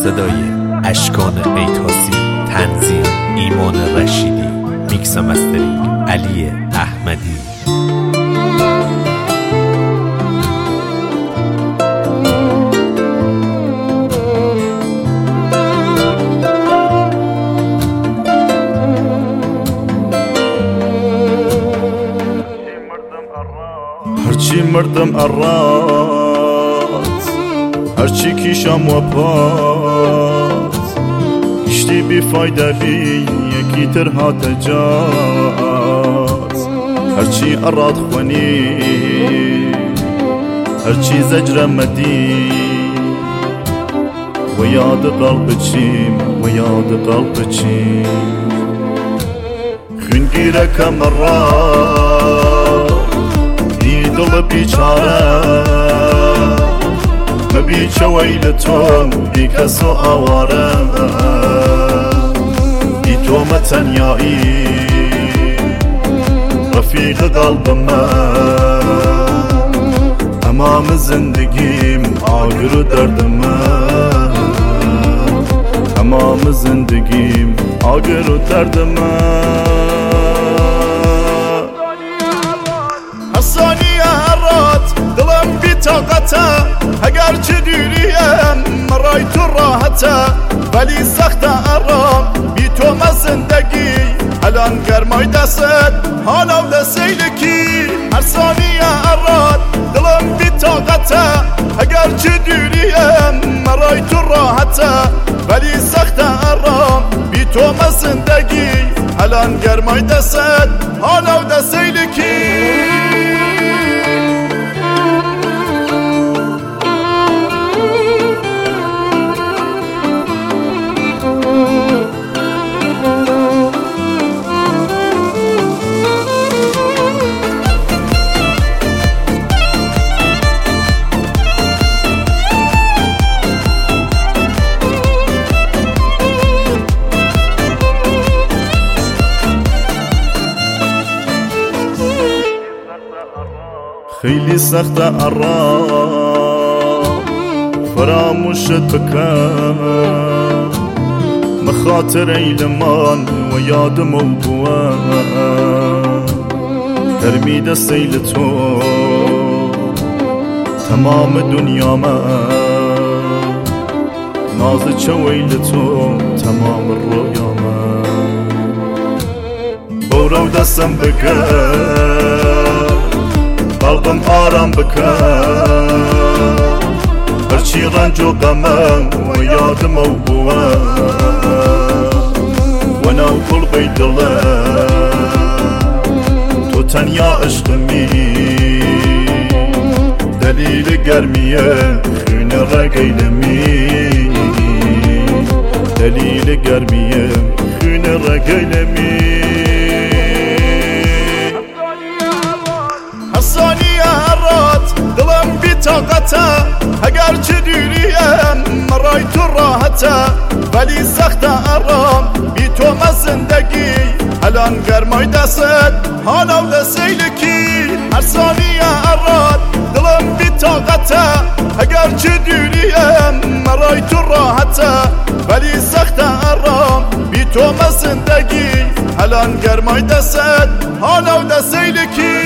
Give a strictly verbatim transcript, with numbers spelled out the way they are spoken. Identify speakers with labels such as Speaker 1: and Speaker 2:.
Speaker 1: صدای اشکان ایتاسی، تنظیم ایمان رشیدی، میکس و مسترینگ علی احمدی.
Speaker 2: هرچی مردم ارات، هرچی کیشم و پات، گشتی بی فایده بی یکی تر هات جات. هرچی ارات خوانی، هرچی زجر مدی، و یاد قلب چیم، و یاد قلب چیم. خونگیره کمرات دل بیچاره، مبی چویل تو بی کس و آواره، بی تو متنیایی رفیق قلب من. تمام زندگیم آگر و درد من، تمام زندگیم آگر و درد من. دلم بی طاقته اگر چه دوریم، مرای تو راحته ولی سخته ارام. بی تو من زندگی الان گرمای دستت، حالا و سیلکی هر ثانیه اراد. دلم بی طاقته اگر چه دوریم، مرای تو راحته ولی سخته ارام. بی تو من زندگی الان گرمای دستت، حالا و سیلکی. خیلی سخت ارام فراموشت بکن، مخاطر ایلمان و یادم و بوان. ترمید سیل تو تمام دنیا من، ناز چویل تو تمام رویا من. برو دستم بکن، قلبم آرام بکن، هرچی رنج و غمم و یادم و بوان. و نو قلبی دلم تو تنیا عشقمی، دلیل گرمیه خون رگیلمی، دلیل گرمیه خون رگیلمی. دلم بی طاقته اگر چه دوریم، مرای تو راحته ولی سخته ارام. بی تو من زندگی الان گرمای دستت، حالا و سیلکی هر ثانیه اراد. دلم بی طاقته اگر چه دوریم، مرای تو راحته ولی سخته ارام. بی تو من زندگی الان گرمای دستت، حالا و سیلکی.